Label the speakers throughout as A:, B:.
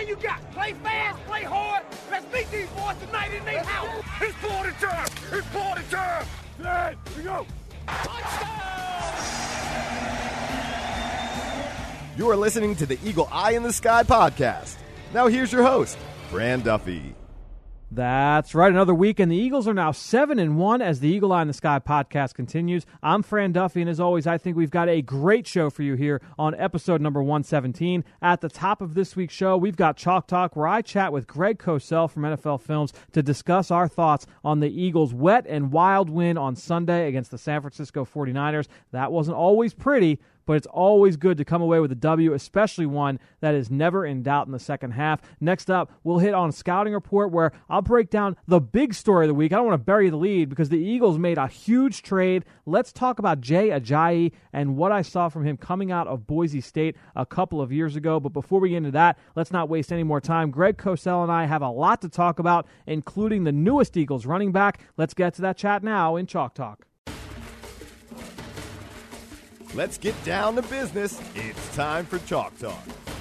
A: plan you got. Play fast, play hard. Let's beat these boys tonight in their house. It's party time. It's party time. Hey, here we go.
B: You are listening to the Eagle Eye in the Sky podcast. Now here's your host, Fran Duffy.
C: That's right. Another week, and the Eagles are now 7-1 as the Eagle Eye in the Sky podcast continues. I'm Fran Duffy, and as always, I think we've got a great show for you here on episode number 117. At the top of this week's show, we've got Chalk Talk, where I chat with Greg Cosell from NFL Films to discuss our thoughts on the Eagles' wet and wild win on Sunday against the San Francisco 49ers. That wasn't always pretty, but it's always good to come away with a W, especially one that is never in doubt in the second half. Next up, we'll hit on a scouting report where I'll break down the big story of the week. I don't want to bury the lead because the Eagles made a huge trade. Let's talk about Jay Ajayi and what I saw from him coming out of Boise State a couple of years ago. But before we get into that, let's not waste any more time. Greg Cosell and I have a lot to talk about, including the newest Eagles running back. Let's get to that chat now in Chalk Talk.
B: Let's get down to business. It's time for Chalk Talk.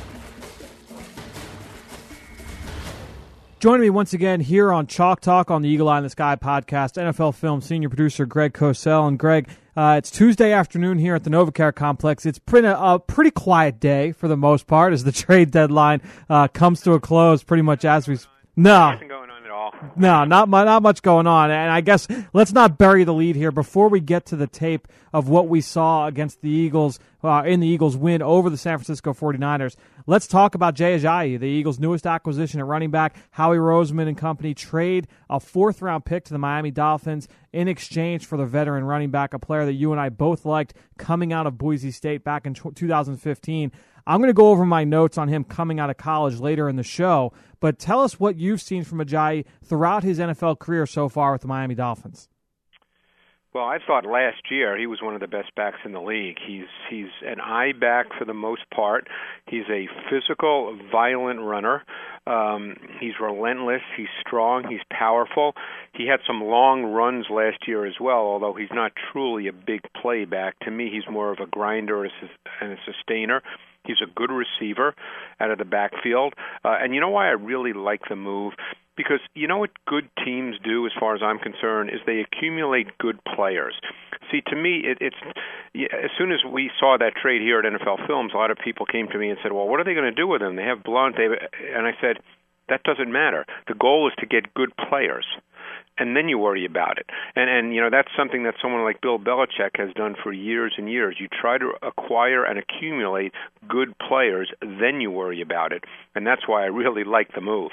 C: Joining me once again here on Chalk Talk on the Eagle Eye in the Sky podcast, NFL Film senior producer Greg Cosell. And Greg, it's Tuesday afternoon here at the NovaCare Complex. It's been a pretty quiet day for the most part as the trade deadline comes to a close pretty much as we...
D: Nothing going on at all.
C: No, not much going on. And I guess let's not bury the lead here before we get to the tape of what we saw against the Eagles in the Eagles' win over the San Francisco 49ers. Let's talk about Jay Ajayi, the Eagles' newest acquisition at running back. Howie Roseman and company trade a fourth-round pick to the Miami Dolphins in exchange for the veteran running back, a player that you and I both liked coming out of Boise State back in 2015. I'm going to go over my notes on him coming out of college later in the show, but tell us what you've seen from Ajayi throughout his NFL career so far with the Miami Dolphins.
D: Well, I thought last year he was one of the best backs in the league. He's an eye back for the most part. He's a physical, violent runner. He's relentless. He's strong. He's powerful. He had some long runs last year as well, although he's not truly a big play back. To me, he's more of a grinder and a sustainer. He's a good receiver out of the backfield. And you know why I really like the move? Because you know what good teams do, as far as I'm concerned, is they accumulate good players. See, to me, it's as soon as we saw that trade here at NFL Films, a lot of people came to me and said, well, what are they going to do with him? They have Blount. And I said, that doesn't matter. The goal is to get good players. And then you worry about it. And you know, that's something that someone like Bill Belichick has done for years and years. You try to acquire and accumulate good players, then you worry about it. And that's why I really like the move.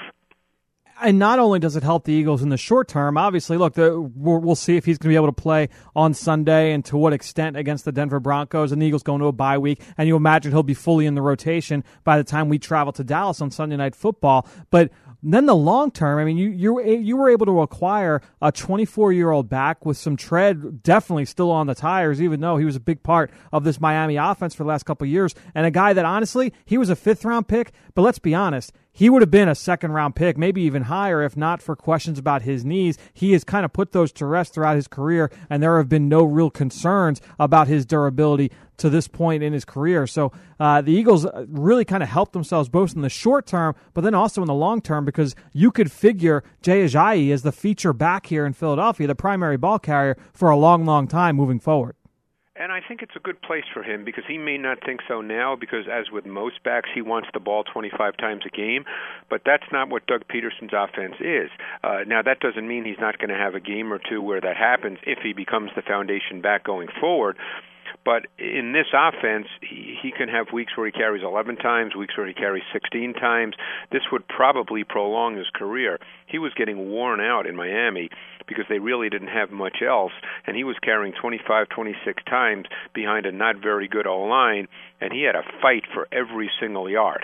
C: And not only does it help the Eagles in the short term, obviously, look, we'll see if he's going to be able to play on Sunday and to what extent against the Denver Broncos. And the Eagles go into a bye week, and you imagine he'll be fully in the rotation by the time we travel to Dallas on Sunday Night Football. But then the long term, I mean, you were able to acquire a 24-year-old back with some tread definitely still on the tires, even though he was a big part of this Miami offense for the last couple of years. And a guy that, honestly, he was a fifth-round pick, but let's be honest, he would have been a second-round pick, maybe even higher, if not for questions about his knees. He has kind of put those to rest throughout his career, and there have been no real concerns about his durability to this point in his career. So the Eagles really kind of helped themselves both in the short term, but then also in the long term, because you could figure Jay Ajayi as the feature back here in Philadelphia, the primary ball carrier for a long, long time moving forward.
D: And I think it's a good place for him because he may not think so now because, as with most backs, he wants the ball 25 times a game. But that's not what Doug Peterson's offense is. Now, that doesn't mean he's not going to have a game or two where that happens if he becomes the foundation back going forward. But in this offense, he can have weeks where he carries 11 times, weeks where he carries 16 times. This would probably prolong his career. He was getting worn out in Miami because they really didn't have much else, and he was carrying 25, 26 times behind a not very good O-line, and he had a fight for every single yard.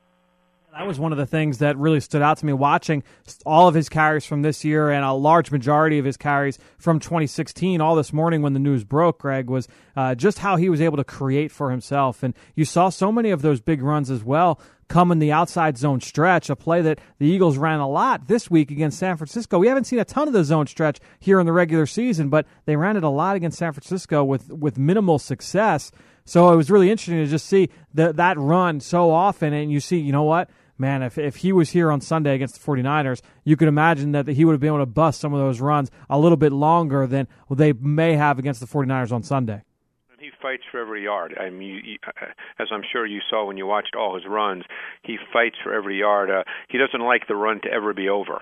C: That was one of the things that really stood out to me watching all of his carries from this year and a large majority of his carries from 2016 all this morning when the news broke, Greg, was just how he was able to create for himself. And you saw so many of those big runs as well come in the outside zone stretch, a play that the Eagles ran a lot this week against San Francisco. We haven't seen a ton of the zone stretch here in the regular season, but they ran it a lot against San Francisco with minimal success. So it was really interesting to just see that run so often, and you see, you know what? man, if he was here on Sunday against the 49ers, you could imagine that he would have been able to bust some of those runs a little bit longer than they may have against the 49ers on Sunday.
D: He fights for every yard. I mean, as I'm sure you saw when you watched all his runs, he fights for every yard. He doesn't like the run to ever be over.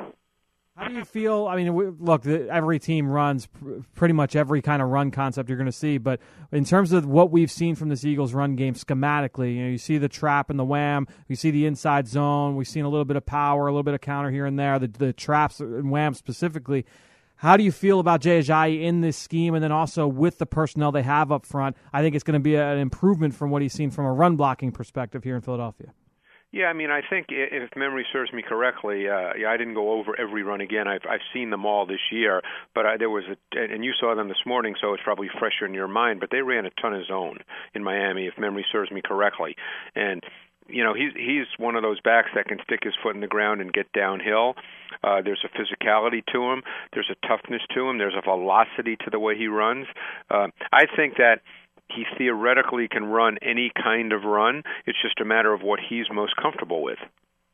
C: How do you feel? I mean, look, every team runs pretty much every kind of run concept you're going to see, but in terms of what we've seen from this Eagles run game schematically, you see the trap and the wham, you see the inside zone, we've seen a little bit of power, a little bit of counter here and there, the traps and wham specifically. How do you feel about Jay Ajayi in this scheme, and then also with the personnel they have up front? I think it's going to be an improvement from what he's seen from a run-blocking perspective here in Philadelphia.
D: Yeah, I mean, I think if memory serves me correctly, I didn't go over every run again. I've seen them all this year, but there was and you saw them this morning, so it's probably fresher in your mind. But they ran a ton of zone in Miami, if memory serves me correctly, and he's one of those backs that can stick his foot in the ground and get downhill. There's a physicality to him. There's a toughness to him. There's a velocity to the way he runs. I think that he theoretically can run any kind of run. It's just a matter of what he's most comfortable with.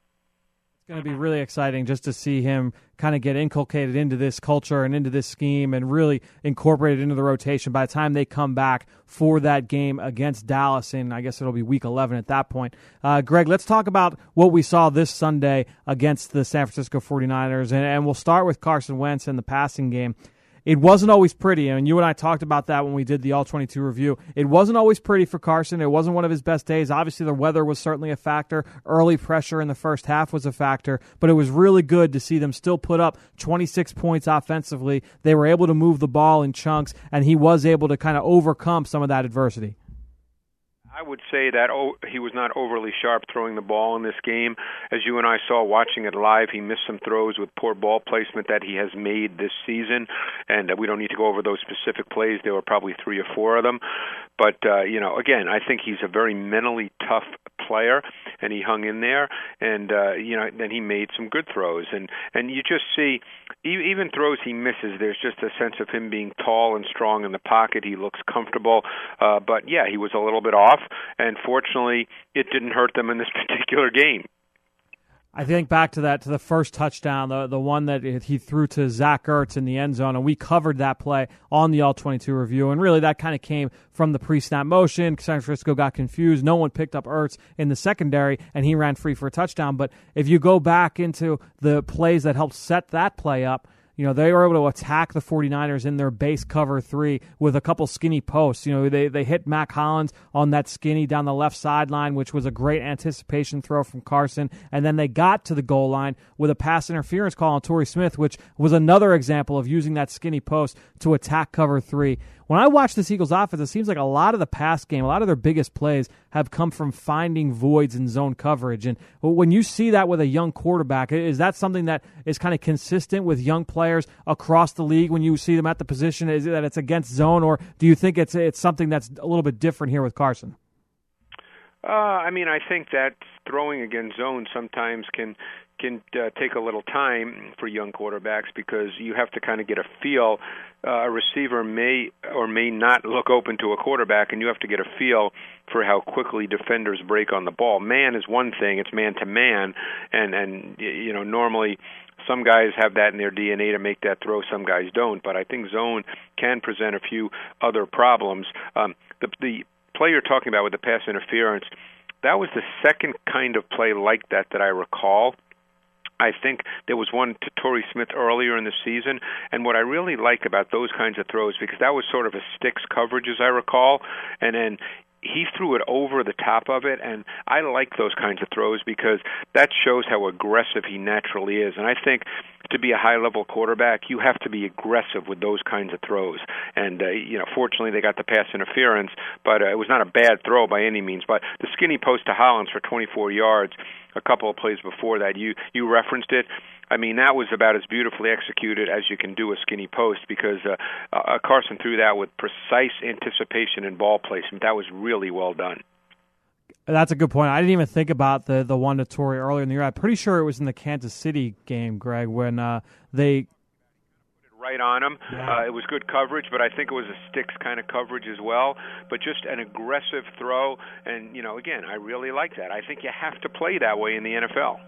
C: It's going to be really exciting just to see him kind of get inculcated into this culture and into this scheme and really incorporated into the rotation by the time they come back for that game against Dallas, and I guess it'll be week 11 at that point. Greg, let's talk about what we saw this Sunday against the San Francisco 49ers, and we'll start with Carson Wentz and the passing game. It wasn't always pretty, and you and I talked about that when we did the All-22 review. It wasn't always pretty for Carson. It wasn't one of his best days. Obviously, the weather was certainly a factor. Early pressure in the first half was a factor, but it was really good to see them still put up 26 points offensively. They were able to move the ball in chunks, and he was able to kind of overcome some of that adversity.
D: I would say that he was not overly sharp throwing the ball in this game. As you and I saw watching it live, he missed some throws with poor ball placement that he has made this season, and we don't need to go over those specific plays. There were probably 3 or 4 of them. But, again, I think he's a very mentally tough player, and he hung in there, and, then he made some good throws. And you just see, even throws he misses, there's just a sense of him being tall and strong in the pocket. He looks comfortable. But, yeah, he was a little bit off, and fortunately, it didn't hurt them in this particular game.
C: I think back to the first touchdown, the one that he threw to Zach Ertz in the end zone, and we covered that play on the All-22 review, and really that kind of came from the pre-snap motion. San Francisco got confused. No one picked up Ertz in the secondary, and he ran free for a touchdown. But if you go back into the plays that helped set that play up, they were able to attack the 49ers in their base cover 3 with a couple skinny posts. They hit Mac Hollins on that skinny down the left sideline, which was a great anticipation throw from Carson. And then they got to the goal line with a pass interference call on Torrey Smith, which was another example of using that skinny post to attack cover 3. When I watch this Eagles offense, it seems like a lot of the pass game, a lot of their biggest plays have come from finding voids in zone coverage. And when you see that with a young quarterback, is that something that is kind of consistent with young players across the league when you see them at the position? Is it that it's against zone, or do you think it's something that's a little bit different here with Carson?
D: I think that throwing against zone sometimes can take a little time for young quarterbacks because you have to kind of get a feel. A receiver may or may not look open to a quarterback, and you have to get a feel for how quickly defenders break on the ball. Man is one thing; it's man to man, and normally some guys have that in their DNA to make that throw. Some guys don't, but I think zone can present a few other problems. The play you're talking about with the pass interference, that was the second kind of play like that I recall. I think there was one to Torrey Smith earlier in the season, and what I really like about those kinds of throws, because that was sort of a sticks coverage, as I recall, and then he threw it over the top of it, and I like those kinds of throws because that shows how aggressive he naturally is. And I think to be a high-level quarterback, you have to be aggressive with those kinds of throws. And, fortunately they got the pass interference, but it was not a bad throw by any means. But the skinny post to Hollins for 24 yards, a couple of plays before that, you referenced it. That was about as beautifully executed as you can do a skinny post because Carson threw that with precise anticipation and ball placement. That was really well done.
C: That's a good point. I didn't even think about the one to Torrey earlier in the year. I'm pretty sure it was in the Kansas City game, Greg, when they
D: right on him. It was good coverage, but I think it was a sticks kind of coverage as well. But just an aggressive throw, and again, I really like that. I think you have to play that way in the NFL.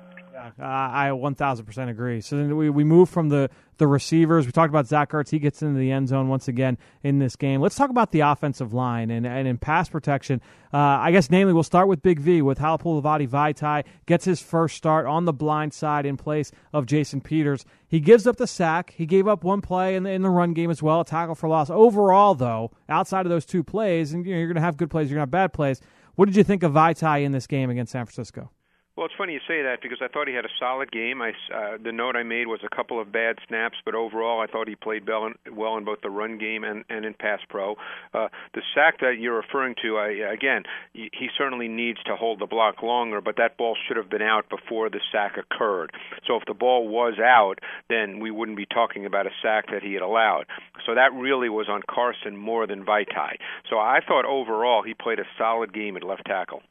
C: I 1,000% agree. So then we move from the receivers. We talked about Zach Ertz. He gets into the end zone once again in this game. Let's talk about the offensive line and in pass protection. I guess namely we'll start with Big V, with Halapoulivaati Vaitai. Gets his first start on the blind side in place of Jason Peters. He gives up the sack. He gave up one play in the run game as well, a tackle for loss. Overall, though, outside of those two plays, and you're going to have good plays, you're going to have bad plays. What did you think of Vaitai in this game against San Francisco?
D: Well, it's funny you say that because I thought he had a solid game. The note I made was a couple of bad snaps, but overall I thought he played well in both the run game and in pass pro. The sack that you're referring to, again, he certainly needs to hold the block longer, but that ball should have been out before the sack occurred. So if the ball was out, then we wouldn't be talking about a sack that he had allowed. So that really was on Carson more than Vaitai. So I thought overall he played a solid game at left tackle.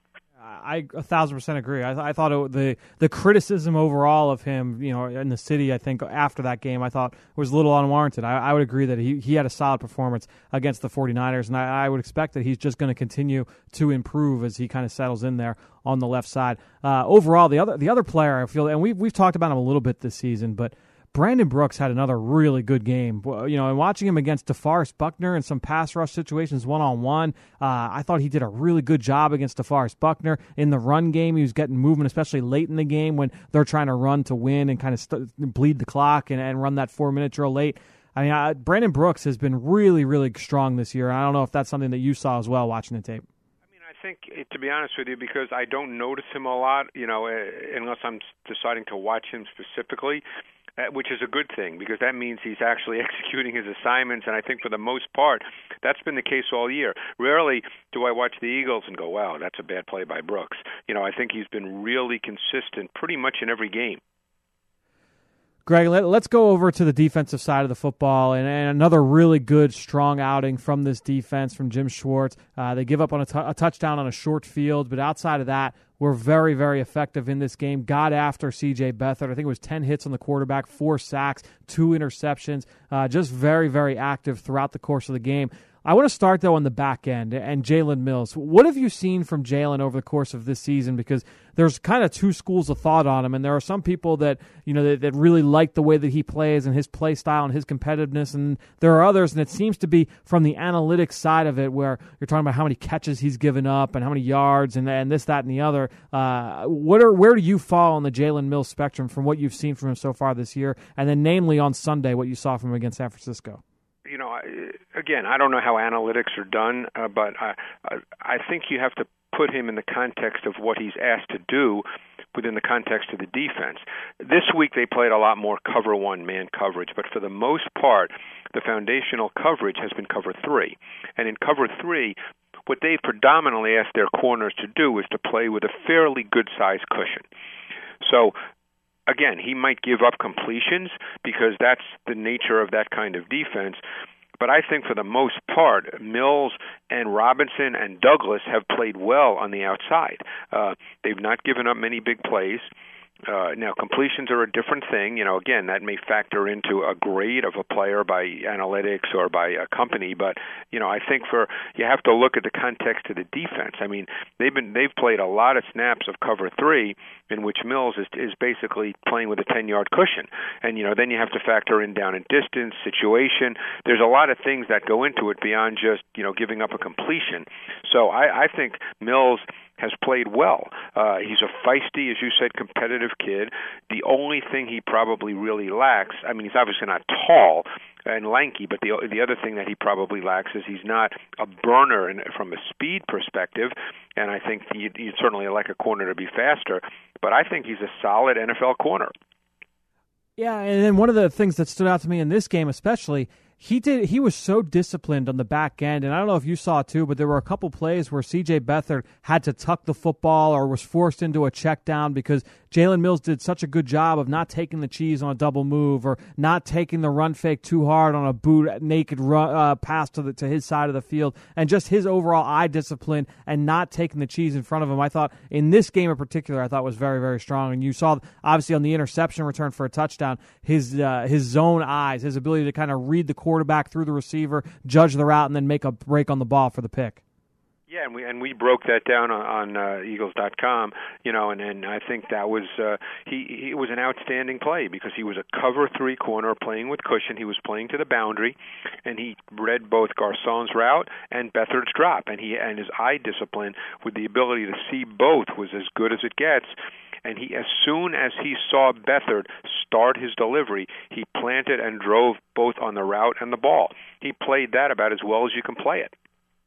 C: I 1,000% agree. I thought the criticism overall of him, in the city, I think after that game, I thought was a little unwarranted. I would agree that he had a solid performance against the 49ers, and I would expect that he's just going to continue to improve as he kind of settles in there on the left side. Overall, the other player I feel, and we've talked about him a little bit this season, but Brandon Brooks had another really good game. And watching him against DeForest Buckner in some pass rush situations one-on-one, I thought he did a really good job against DeForest Buckner. In the run game, he was getting movement, especially late in the game when they're trying to run to win and kind of bleed the clock and run that 4-minute drill late. I mean, Brandon Brooks has been really, really strong this year. I don't know if that's something that you saw as well watching the tape.
D: I think, to be honest with you, because I don't notice him a lot, unless I'm deciding to watch him specifically, which is a good thing because that means he's actually executing his assignments, and I think for the most part that's been the case all year. Rarely do I watch the Eagles and go, wow, that's a bad play by Brooks. I think he's been really consistent pretty much in every game.
C: Greg, let's go over to the defensive side of the football, and another really good, strong outing from this defense from Jim Schwartz. They give up on a touchdown on a short field, but outside of that, were very, very effective in this game. Got after C.J. Beathard. I think it was 10 hits on the quarterback, 4 sacks, 2 interceptions. Just very, very active throughout the course of the game. I want to start, though, on the back end and Jalen Mills. What have you seen from Jalen over the course of this season? Because there's kind of two schools of thought on him, and there are some people that that really like the way that he plays and his play style and his competitiveness, and there are others, and it seems to be from the analytics side of it where you're talking about how many catches he's given up and how many yards and this, that, and the other. Where do you fall on the Jalen Mills spectrum from what you've seen from him so far this year, and then namely on Sunday what you saw from him against San Francisco?
D: Again, I don't know how analytics are done, but I think you have to put him in the context of what he's asked to do within the context of the defense. This week they played a lot more cover 1 man coverage, but for the most part, the foundational coverage has been cover 3. And in cover 3, what they've predominantly asked their corners to do is to play with a fairly good-sized cushion. So again, he might give up completions because that's the nature of that kind of defense. But I think for the most part, Mills and Robinson and Douglas have played well on the outside. They've not given up many big plays. Now, completions are a different thing. Again, that may factor into a grade of a player by analytics or by a company. But, I think you have to look at the context of the defense. I mean, they've played a lot of snaps of cover 3 in which Mills is basically playing with a 10-yard cushion. And, then you have to factor in down and distance, situation. There's a lot of things that go into it beyond just, giving up a completion. So I think Mills has played well. He's a feisty, as you said, competitive kid. The only thing he probably really lacks, I mean, he's obviously not tall and lanky, but the other thing that he probably lacks is he's not a burner from a speed perspective, and I think you'd certainly like a corner to be faster, but I think he's a solid NFL corner.
C: Yeah, and then one of the things that stood out to me in this game especially He was so disciplined on the back end, and I don't know if you saw it too, but there were a couple plays where C.J. Beathard had to tuck the football or was forced into a check down because Jalen Mills did such a good job of not taking the cheese on a double move or not taking the run fake too hard on a boot naked pass to his side of the field, and just his overall eye discipline and not taking the cheese in front of him. I thought in this game in particular, I thought was very, very strong. And you saw obviously on the interception return for a touchdown, his zone eyes, his ability to kind of read the quarterback through the receiver, judge the route, and then make a break on the ball for the pick.
D: Yeah, and we broke that down on Eagles.com, and I think that was he was an outstanding play because he was a cover 3 corner playing with cushion. He was playing to the boundary, and he read both Garcon's route and Beathard's drop, and his eye discipline with the ability to see both was as good as it gets. And as soon as he saw Beathard start his delivery, he planted and drove both on the route and the ball. He played that about as well as you can play it.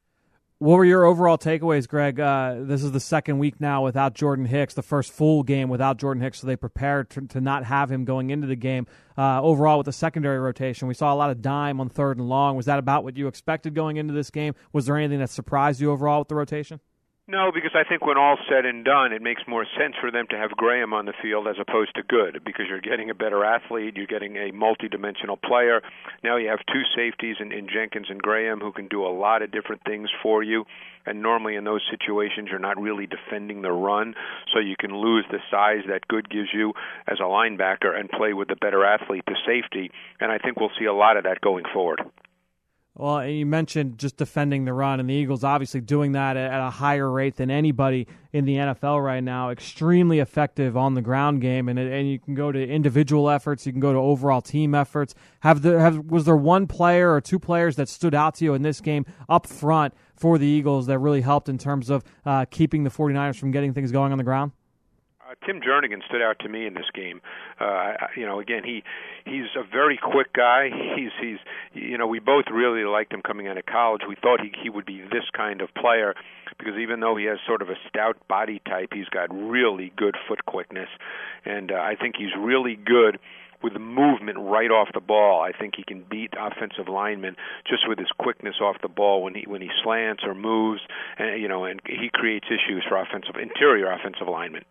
C: What were your overall takeaways, Greg? This is the second week now without Jordan Hicks, the first full game without Jordan Hicks, so they prepared to not have him going into the game. Overall, with the secondary rotation, we saw a lot of dime on 3rd and long. Was that about what you expected going into this game? Was there anything that surprised you overall with the rotation?
D: No, because I think when all's said and done, it makes more sense for them to have Graham on the field as opposed to Good, because you're getting a better athlete, you're getting a multi-dimensional player. Now you have 2 safeties in Jenkins and Graham who can do a lot of different things for you, and normally in those situations you're not really defending the run, so you can lose the size that Good gives you as a linebacker and play with the better athlete, the safety, and I think we'll see a lot of that going forward.
C: Well, you mentioned just defending the run, and the Eagles obviously doing that at a higher rate than anybody in the NFL right now. Extremely effective on the ground game, and you can go to individual efforts, you can go to overall team efforts. Was there one player or 2 players that stood out to you in this game up front for the Eagles that really helped in terms of keeping the 49ers from getting things going on the ground?
D: Tim Jernigan stood out to me in this game. Again, he's a very quick guy. He's we both really liked him coming out of college. We thought he would be this kind of player because even though he has sort of a stout body type, he's got really good foot quickness, and I think he's really good with the movement right off the ball. I think he can beat offensive linemen just with his quickness off the ball when he slants or moves, and he creates issues for interior offensive linemen.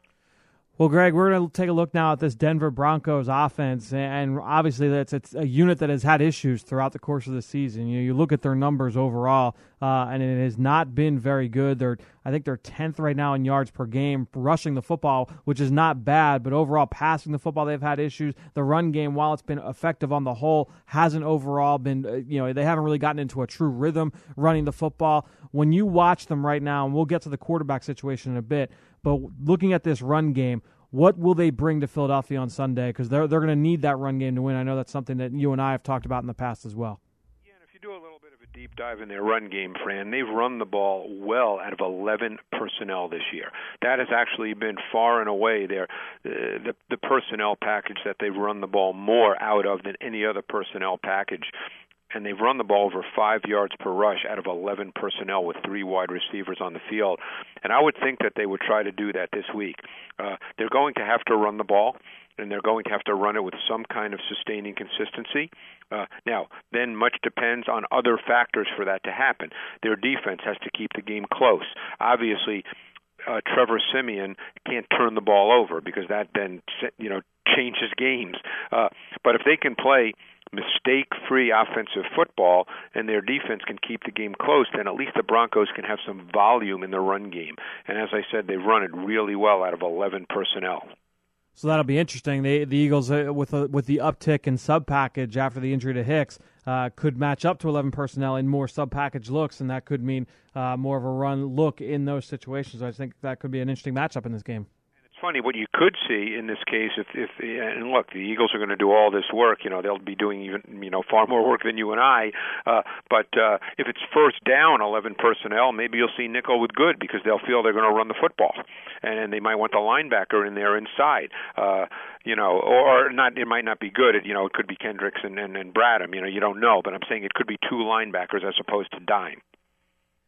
C: Well, Greg, we're going to take a look now at this Denver Broncos offense, and obviously it's a unit that has had issues throughout the course of the season. You look at their numbers overall, and it has not been very good. I think they're 10th right now in yards per game, rushing the football, which is not bad, but overall passing the football, they've had issues. The run game, while it's been effective on the whole, hasn't overall been, they haven't really gotten into a true rhythm running the football. When you watch them right now, and we'll get to the quarterback situation in a bit, but looking at this run game, what will they bring to Philadelphia on Sunday? Because they're going to need that run game to win. I know that's something that you and I have talked about in the past as well.
D: Yeah, and if you do a little bit of a deep dive in their run game, Fran, they've run the ball well out of 11 personnel this year. That has actually been far and away the personnel package that they've run the ball more out of than any other personnel package. And they've run the ball over 5 yards per rush out of 11 personnel with 3 wide receivers on the field. And I would think that they would try to do that this week. They're going to have to run the ball, and they're going to have to run it with some kind of sustaining consistency. Now, then much depends on other factors for that to happen. Their defense has to keep the game close. Obviously, Trevor Siemian can't turn the ball over because that then changes games. But if they can play mistake-free offensive football and their defense can keep the game close, then at least the Broncos can have some volume in the run game. And as I said, they've run it really well out of 11 personnel.
C: So that'll be interesting. The Eagles, with the uptick in sub-package after the injury to Hicks, could match up to 11 personnel in more sub-package looks, and that could mean more of a run look in those situations. I think that could be an interesting matchup in this game.
D: Funny, what you could see in this case, and look, the Eagles are going to do all this work. They'll be doing even far more work than you and I. But if it's first down, 11 personnel, maybe you'll see nickel with Good because they'll feel they're going to run the football, and they might want the linebacker in there inside. Or not. It might not be Good. It could be Kendricks and Bradham. You don't know, but I'm saying it could be 2 linebackers as opposed to dime.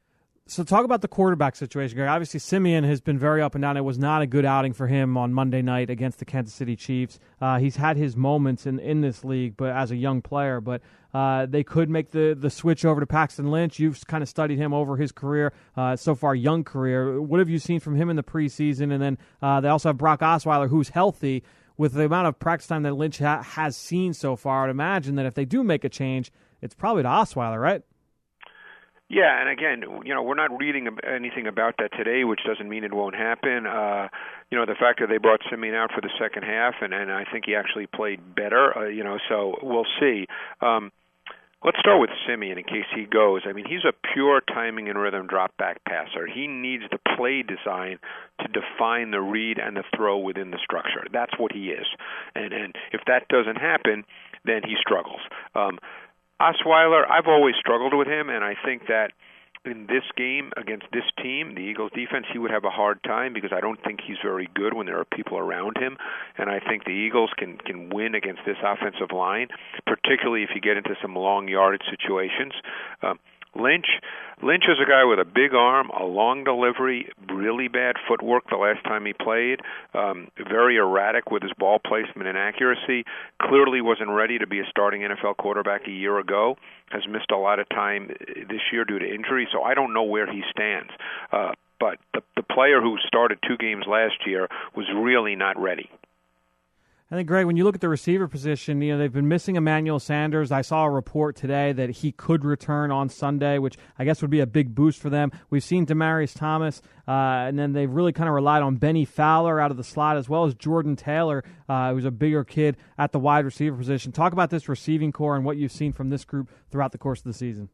C: So talk about the quarterback situation, Gary. Obviously, Simeon has been very up and down. It was not a good outing for him on Monday night against the Kansas City Chiefs. He's had his moments in this league, but as a young player. But they could make the switch over to Paxton Lynch. You've kind of studied him over his career, so far young career. What have you seen from him in the preseason? And then they also have Brock Osweiler, who's healthy. With the amount of practice time that Lynch has seen so far, I'd imagine that if they do make a change, it's probably to Osweiler, right?
D: Yeah, and again, we're not reading anything about that today, which doesn't mean it won't happen. The fact that they brought Simeon out for the second half, and I think he actually played better, so we'll see. Let's start with Simeon in case he goes. I mean, he's a pure timing and rhythm drop-back passer. He needs the play design to define the read and the throw within the structure. That's what he is. And if that doesn't happen, then he struggles. Osweiler, I've always struggled with him, and I think that in this game against this team, the Eagles defense, he would have a hard time because I don't think he's very good when there are people around him. And I think the Eagles can win against this offensive line, particularly if you get into some long yardage situations. Lynch is a guy with a big arm, a long delivery, really bad footwork the last time he played, very erratic with his ball placement and accuracy, clearly wasn't ready to be a starting NFL quarterback a year ago, has missed a lot of time this year due to injury, so I don't know where he stands. But the player who started 2 games last year was really not ready.
C: I think, Greg, when you look at the receiver position, they've been missing Emmanuel Sanders. I saw a report today that he could return on Sunday, which I guess would be a big boost for them. We've seen Demaryius Thomas, and then they've really kind of relied on Benny Fowler out of the slot, as well as Jordan Taylor, who's a bigger kid at the wide receiver position. Talk about this receiving core and what you've seen from this group throughout the course of the season.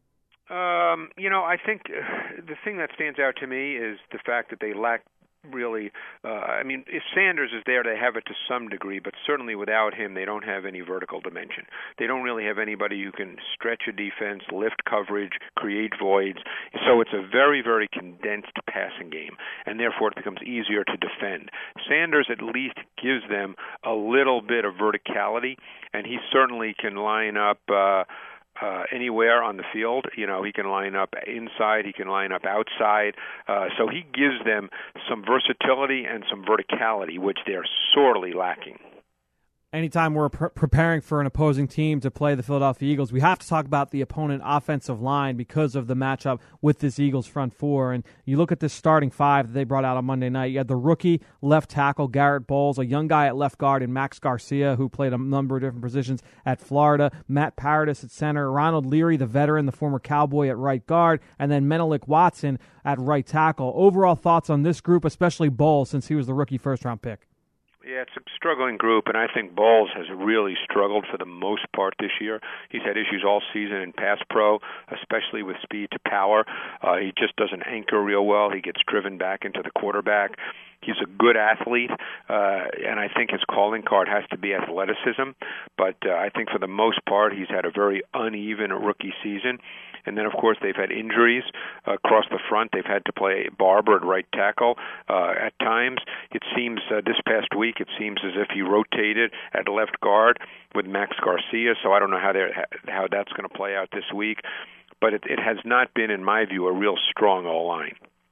D: I think the thing that stands out to me is the fact that they lack really, if Sanders is there, they have it to some degree, but certainly without him, they don't have any vertical dimension. They don't really have anybody who can stretch a defense, lift coverage, create voids. So it's a very, very condensed passing game, and therefore it becomes easier to defend. Sanders at least gives them a little bit of verticality, and he certainly can line up anywhere on the field. He can line up inside, he can line up outside. So he gives them some versatility and some verticality, which they're sorely lacking.
C: Anytime we're preparing for an opposing team to play the Philadelphia Eagles, we have to talk about the opponent offensive line because of the matchup with this Eagles front four. And you look at this starting 5 that they brought out on Monday night. You had the rookie left tackle, Garrett Bowles, a young guy at left guard, and Max Garcia, who played a number of different positions at Florida, Matt Paradis at center, Ronald Leary, the veteran, the former Cowboy, at right guard, and then Menelik Watson at right tackle. Overall thoughts on this group, especially Bowles, since he was the rookie first-round pick?
D: Yeah, it's a struggling group, and I think Bowles has really struggled for the most part this year. He's had issues all season in pass pro, especially with speed to power. He just doesn't anchor real well. He gets driven back into the quarterback. He's a good athlete, and I think his calling card has to be athleticism. But I think for the most part, he's had a very uneven rookie season. And then, of course, they've had injuries across the front. They've had to play Barber at right tackle at times. It seems this past week, it seems as if he rotated at left guard with Max Garcia. So I don't know how that's going to play out this week. But it has not been, in my view, a real strong O-line.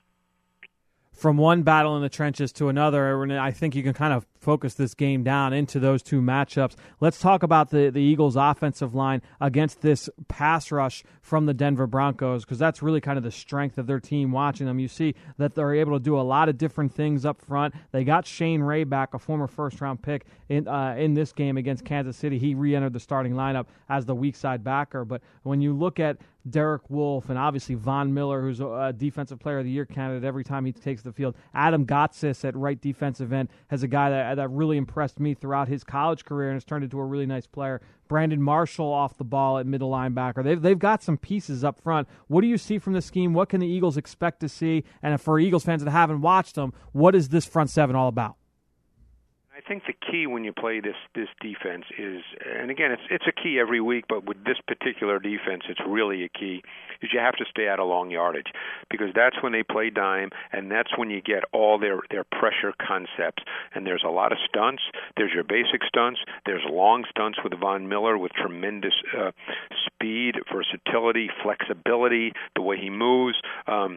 C: From one battle in the trenches to another, and I think you can kind of focus this game down into those two matchups. Let's talk about the Eagles' offensive line against this pass rush from the Denver Broncos, because that's really kind of the strength of their team. Watching them, you see that they're able to do a lot of different things up front. They got Shane Ray back, a former first-round pick, in this game against Kansas City. He re-entered the starting lineup as the weak side backer. But when you look at Derek Wolfe and obviously Von Miller, who's a Defensive Player of the Year candidate every time he takes the field, Adam Gotsis at right defensive end has a guy that really impressed me throughout his college career and has turned into a really nice player. Brandon Marshall off the ball at middle linebacker. They've got some pieces up front. What do you see from the scheme? What can the Eagles expect to see? And for Eagles fans that haven't watched them, what is this front seven all about?
D: I think the key when you play this defense is, and again, it's a key every week, but with this particular defense, it's really a key, is you have to stay out of long yardage, because that's when they play dime, and that's when you get all their pressure concepts. And there's a lot of stunts. There's your basic stunts. There's long stunts with Von Miller with tremendous speed, versatility, flexibility, the way he moves.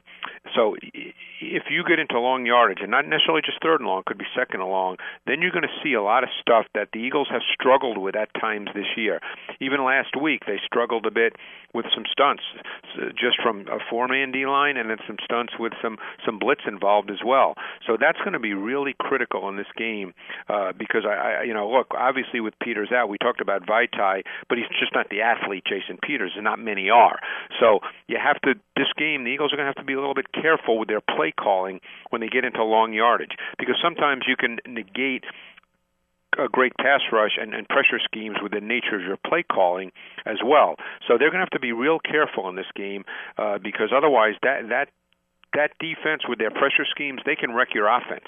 D: So if you get into long yardage, and not necessarily just third and long, could be second and long, then you're going to see a lot of stuff that the Eagles have struggled with at times this year. Even last week, they struggled a bit with some stunts, just from a four-man D-line, and then some stunts with some blitz involved as well. So that's going to be really critical in this game because, look, obviously with Peters out, we talked about Vaitai, but he's just not the athlete Jason Peters, and not many are. So you have to, this game, the Eagles are going to have to be a little bit careful with their play calling when they get into long yardage, because sometimes you can negate a great pass rush and pressure schemes with the nature of your play calling as well. So they're going to have to be real careful in this game because otherwise that defense with their pressure schemes, they can wreck your offense.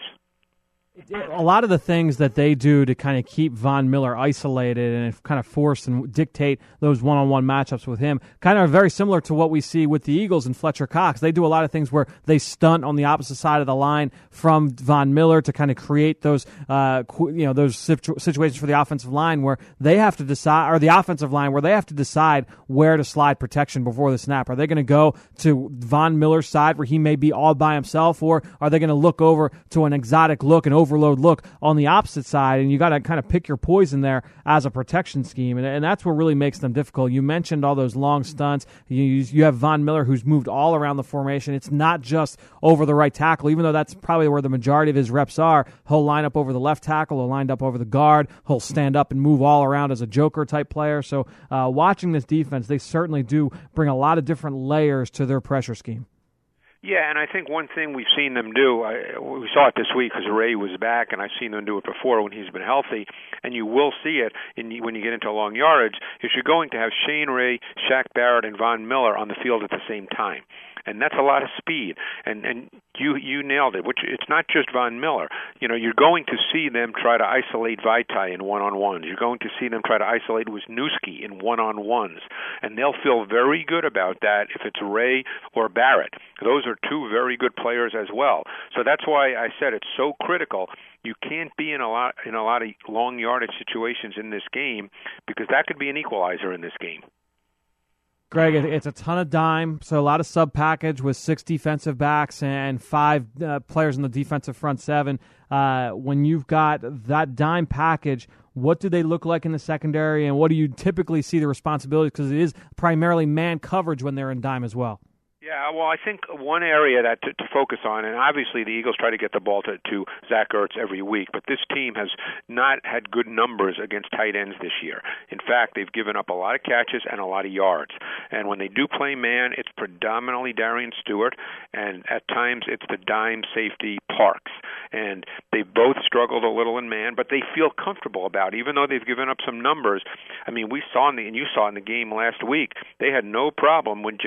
C: A lot of the things that they do to kind of keep Von Miller isolated and kind of force and dictate those one-on-one matchups with him kind of are very similar to what we see with the Eagles and Fletcher Cox. They do a lot of things where they stunt on the opposite side of the line from Von Miller to kind of create those those situations for the offensive line where they have to decide, or the offensive line where they have to decide where to slide protection before the snap. Are they going to go to Von Miller's side where he may be all by himself, or are they going to look over to an exotic look and overload look on the opposite side? And you got to kind of pick your poison there as a protection scheme, and that's what really makes them difficult. You mentioned all those long stunts. You have Von Miller, who's moved all around the formation. It's not just over the right tackle, even though that's probably where the majority of his reps are. He'll line up over the left tackle, he'll line up over the guard, he'll stand up and move all around as a joker type player. So watching this defense, they certainly do bring a lot of different layers to their pressure scheme.
D: Yeah, and I think one thing we've seen them do, we saw it this week because Ray was back, and I've seen them do it before when he's been healthy, and you will see it when you get into long yardage, is you're going to have Shane Ray, Shaq Barrett, and Von Miller on the field at the same time. And that's a lot of speed. And you nailed it. Which it's not just Von Miller. You're going to see them try to isolate Vaitai in one-on-ones. You're going to see them try to isolate Wisniewski in one-on-ones. And they'll feel very good about that if it's Ray or Barrett. Those are two very good players as well. So that's why I said it's so critical. You can't be in a lot of long yardage situations in this game because that could be an equalizer in this game.
C: Greg, it's a ton of dime, so a lot of sub-package with 6 defensive backs and 5 players in the defensive front 7. When you've got that dime package, what do they look like in the secondary, and what do you typically see the responsibilities? Because it is primarily man coverage when they're in dime as well.
D: Yeah, well, I think one area that to focus on, and obviously the Eagles try to get the ball to Zach Ertz every week, but this team has not had good numbers against tight ends this year. In fact, they've given up a lot of catches and a lot of yards. And when they do play man, it's predominantly Darian Stewart, and at times it's the dime safety Parks. And they've both struggled a little in man, but they feel comfortable about it, even though they've given up some numbers. I mean, we saw and you saw in the game last week, they had no problem when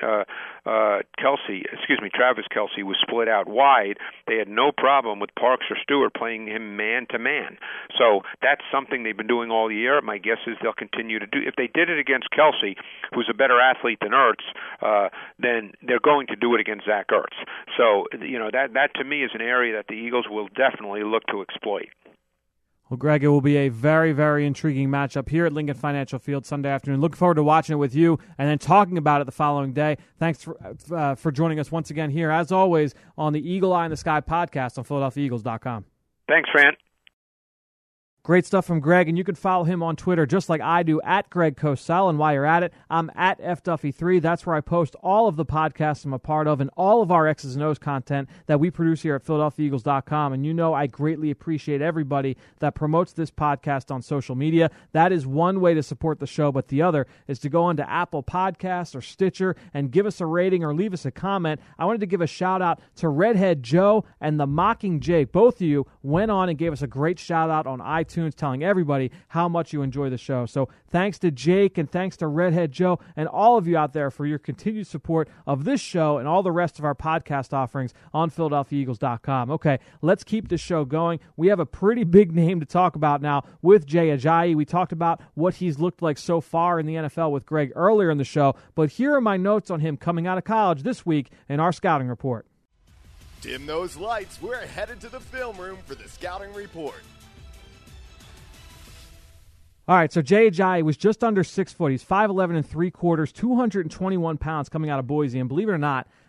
D: Travis Kelce was split out wide. They had no problem with Parks or Stewart playing him man-to-man. So that's something they've been doing all year. My guess is they'll continue to do. If they did it against Kelce, who's a better athlete than Ertz, then they're going to do it against Zach Ertz. So, that to me is an area that the Eagles will definitely look to exploit.
C: Well, Greg, it will be a very, very intriguing matchup here at Lincoln Financial Field Sunday afternoon. Looking forward to watching it with you and then talking about it the following day. Thanks for joining us once again here, as always, on the Eagle Eye in the Sky podcast on PhiladelphiaEagles.com.
D: Thanks, Fran.
C: Great stuff from Greg, and you can follow him on Twitter just like I do, at Greg Cosell. And while you're at it, I'm at FDuffy3. That's where I post all of the podcasts I'm a part of and all of our X's and O's content that we produce here at PhiladelphiaEagles.com. And I greatly appreciate everybody that promotes this podcast on social media. That is one way to support the show, but the other is to go onto Apple Podcasts or Stitcher and give us a rating or leave us a comment. I wanted to give a shout-out to Redhead Joe and the Mocking Jake. Both of you went on and gave us a great shout-out on iTunes, telling everybody how much you enjoy the show. So thanks to Jake and thanks to Redhead Joe and all of you out there for your continued support of this show and all the rest of our podcast offerings on PhiladelphiaEagles.com. Okay, let's keep this show going. We have a pretty big name to talk about now with Jay Ajayi. We talked about what he's looked like so far in the NFL with Greg earlier in the show, but here are my notes on him coming out of college this week in our scouting report.
B: Dim those lights. We're headed to the film room for the scouting report.
C: All right, so Jay Ajayi was just under 6 foot. He's 5'11 3/4, 221 pounds coming out of Boise. And believe it or not,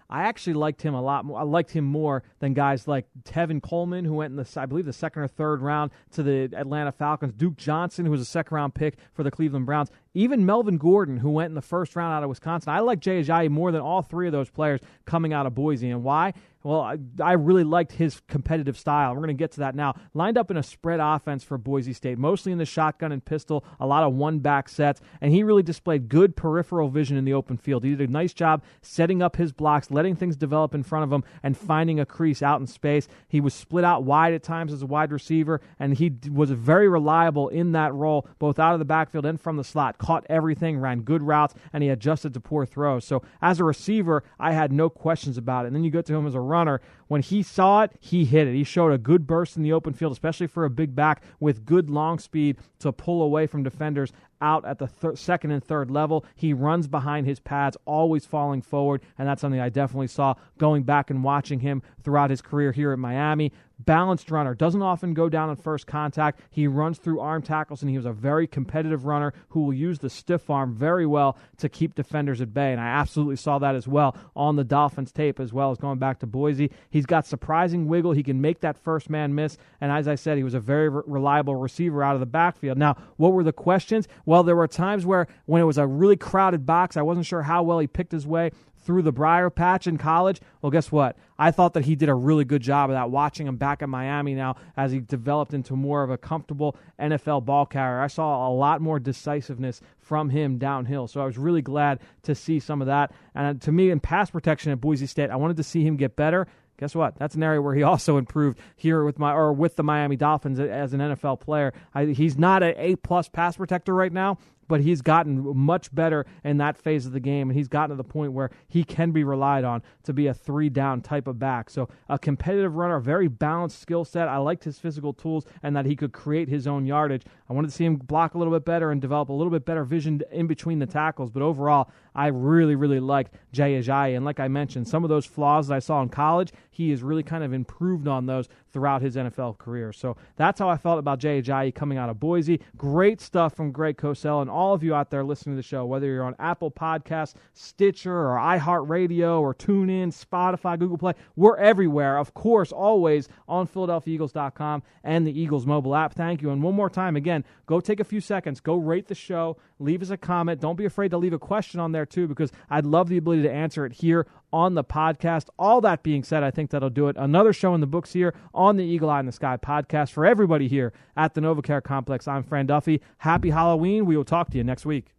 C: I actually liked him a lot more. I liked him more than guys like Tevin Coleman, who went in I believe the second or third round to the Atlanta Falcons, Duke Johnson, who was a second-round pick for the Cleveland Browns, even Melvin Gordon, who went in the first round out of Wisconsin. I like Jay Ajayi more than all three of those players coming out of Boise. And why? Well, I really liked his competitive style. We're going to get to that now. Lined up in a spread offense for Boise State, mostly in the shotgun and pistol, a lot of one-back sets, and he really displayed good peripheral vision in the open field. He did a nice job setting up his blocks, letting things develop in front of him, and finding a crease out in space. He was split out wide at times as a wide receiver, and he was very reliable in that role, both out of the backfield and from the slot. Caught everything, ran good routes, and he adjusted to poor throws. So as a receiver, I had no questions about it. And then you get to him as a runner. When he saw it, he hit it. He showed a good burst in the open field, especially for a big back with good long speed to pull away from defenders out at the second and third level. He runs behind his pads, always falling forward, and that's something I definitely saw going back and watching him throughout his career here at Miami. Balanced runner, doesn't often go down on first contact. He runs through arm tackles, and he was a very competitive runner who will use the stiff arm very well to keep defenders at bay, and I absolutely saw that as well on the Dolphins tape, as well as going back to Boise. He's got surprising wiggle. He can make that first man miss, and as I said, he was a very reliable receiver out of the backfield. Now, what were the questions? Well, there were times where when it was a really crowded box, I wasn't sure how well he picked his way through the briar patch in college. Well, guess what? I thought that he did a really good job of that, watching him back at Miami now as he developed into more of a comfortable NFL ball carrier. I saw a lot more decisiveness from him downhill, so I was really glad to see some of that. And to me, in pass protection at Boise State, I wanted to see him get better. Guess what? That's an area where he also improved here with the Miami Dolphins as an NFL player. He's not an A+ pass protector right now, but he's gotten much better in that phase of the game, and he's gotten to the point where he can be relied on to be a 3-down type of back. So a competitive runner, a very balanced skill set. I liked his physical tools and that he could create his own yardage. I wanted to see him block a little bit better and develop a little bit better vision in between the tackles, but overall, I really, really liked Jay Ajayi. And like I mentioned, some of those flaws that I saw in college, he has really kind of improved on those throughout his NFL career. So that's how I felt about Jay Ajayi coming out of Boise. Great stuff from Greg Cosell, and all of you out there listening to the show, whether you're on Apple Podcasts, Stitcher, or iHeartRadio, or TuneIn, Spotify, Google Play, we're everywhere. Of course, always on PhiladelphiaEagles.com and the Eagles mobile app. Thank you. And one more time, again, go take a few seconds, go rate the show, leave us a comment. Don't be afraid to leave a question on there too, because I'd love the ability to answer it here on the podcast. All that being said, I think that'll do it. Another show in the books here on the Eagle Eye in the Sky podcast. For everybody here at the NovaCare Complex, I'm Fran Duffy. Happy Halloween. We will talk to you next week.